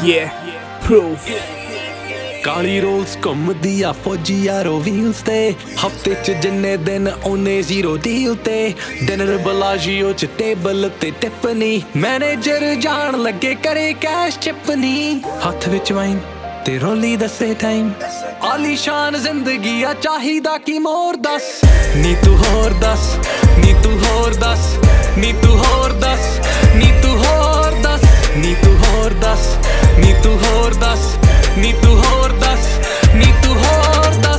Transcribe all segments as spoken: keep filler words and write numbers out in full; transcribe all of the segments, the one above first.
Yeah, proof. ਕਾਲੀ rolls ਘੁੰਮਦੀ ਆ ਫੌਜੀ ਯਾਰੋ ਵੀਲਸ ਤੇ ਹਫਤੇ ਚ ਜਿੰਨੇ ਦਿਨ ਉਹਨੇ ਜ਼ੀਰੋ ਡੀਲ ਤੇ ਡਿਨਰ ਬਲਾਜੀਓ ਚ ਟੇਬਲ ਤੇ ਟਿੱਪਣੀ ਮੈਨੇਜਰ ਜਾਣ ਲੱਗੇ ਕਰੇ ਕੈਸ਼ ਚਿਪਨੀ ਹੱਥ ਵਿੱਚ ਵਾਈਨ ਤੇ ਰੋਲੀ ਦੱਸੇ ਟਾਈਮ ਆਲੀਸ਼ਾਨ ਜ਼ਿੰਦਗੀ ਆ ਚਾਹੀਦਾ ਕੀ ਮੋਰ ਦੱਸ ਨੀ ਤੂੰ ਹੋਰ ਦੱਸ ਨੀ ਤੂੰ ਹੋਰ ਦੱਸ ਨੀ ਤੂੰ ਹੋਰ ਦੱਸ ਨੀ ਤੂੰ ਹੋਰ ਦੱਸ ਨੀ ਤੂੰ ਹੋਰ ਦੱਸ ਨੀ ਤੂੰ ਹੋਰ ਦੱਸ ਨੀ ਤੂੰ ਹੋਰ ਦੱਸ ਨੀ ਤੂੰ ਹੋਰ ਦੱਸ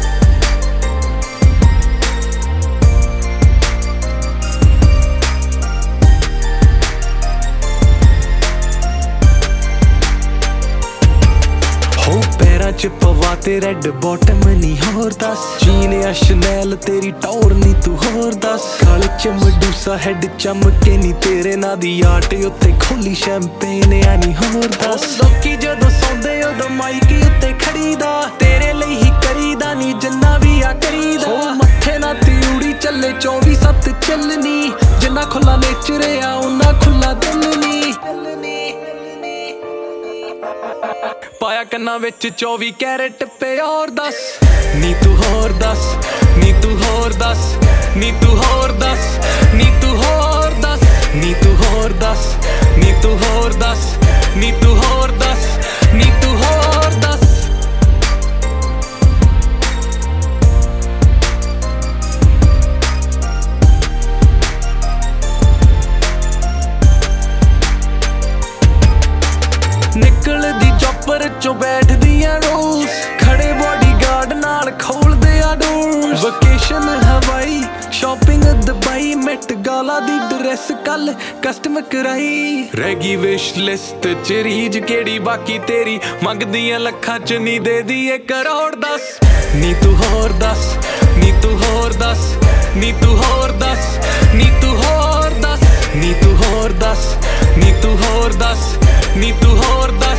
ਹੋ ਪੈਰਾਂ ਚ ਪਵਾ ਤੇ ਰੈਡ ਬੋਟਮ ਨੀ ਹੋਰ ਦੱਸ ਜੀਨ ਆ ਸ਼ਨੈਲ ਤੇਰੀ ਟੌਰ ਨੀ ਤੂੰ ਹੋਰ ਦੱਸ ਕਾਲੇ ਚ ਮਡੂਸਾ ਹੈਡ ਚਮਕੇ ਨੀ ਤੇਰੇ ਨਾਂ ਦੀ ਆਟ ਉੱਤੇ ਖੋਲੀ ਸ਼ੈਂਪੇਨ ਆ ਨੀ ਹੋਰ ਦੱਸ ਲੋਕੀ ਜਦੋਂ ਸੌਂਦੇ ਉਦੋਂ ਮਾਈਕ ਉੱਤੇ ਖੜੀਦਾ ਤੇਰੇ ਲਈ ਹੀ ਕਰੀਦਾ ਨੀ ਜਿੰਨਾ ਵੀ ਆ ਕਰੀਦਾ ਹੋ ਮੱਥੇ ਨਾ ਤਿਉੜੀ ਚੱਲੇ ਚੌਵੀ ਸੱਤ ਚੱਲਣੀ ਜਿੰਨਾ ਖੁੱਲਾ ਨੇਚਰ ਆ ਉਹਨਾਂ ਖੁੱਲਾ ਦਿਲ ਨੀ ਪਾਇਆ ਕੰਨਾਂ ਵਿੱਚ ਚੌਵੀ ਕੈਰਟ ਪਿਓਰ ਦੱਸ ਨੀ ਤੂੰ ਹੋਰ ਦੱਸ ਨੀ ਤੂੰ ਹੋਰ ਦੱਸ ਨੀ ਤੂੰ ਹੋਰ ਦੱਸ ਨੀ ਤੂੰ ਹੋਰ ਦੱਸ ਨੀ ਤੂੰ ਹੋਰ ਦੱਸ ਨੀ ਤੂੰ ਹੋਰ ਦੱਸ ਨੀ ਤੂੰ ਹੋਰ ਦੱਸ ਨੀ ਤੂੰ ਹੋਰ ਦੱਸ ਨਿਕਲਦੀ ਚੌਪਰ ਚੋਂ ਬੈਠਦੀਆਂ ਰੋਜ਼ ਖੜੇ ਬਾਡੀਗਾਰਡ ਨਾਲ ਖੋਲਦੇ ਆ doors vacation Hawaii shopping Dubai Met Gala ਦੀ ਡਰੈਸ ਕੱਲ ਕਸਟਮ ਕਰਾਈ ਰਹਿ ਗਈ ਵਿਸ਼ ਲਿਸਟ ਚ ਰੀਜ ਕਿਹੜੀ ਬਾਕੀ ਤੇਰੀ ਮੰਗਦੀਆਂ ਲੱਖਾਂ ਚ ਨੀ ਦੇ ਦੀਏ ਕਰੋੜ ਦੱਸ ਨੀ ਤੂੰ ਹੋਰ ਦੱਸ ਨੀ ਤੂੰ ਹੋਰ ਦੱਸ ਨੀ ਤੂੰ ਹੋਰ ਦੱਸ ਨੀ ਤੂੰ ਹੋਰ ਦੱਸ ਨੀ ਤੂੰ ਹੋਰ ਦੱਸ ਨੀ ਤੂੰ ਹੋਰ ਦੱਸ ਨੀ ਤੂੰ ਹੋਰ ਦੱਸ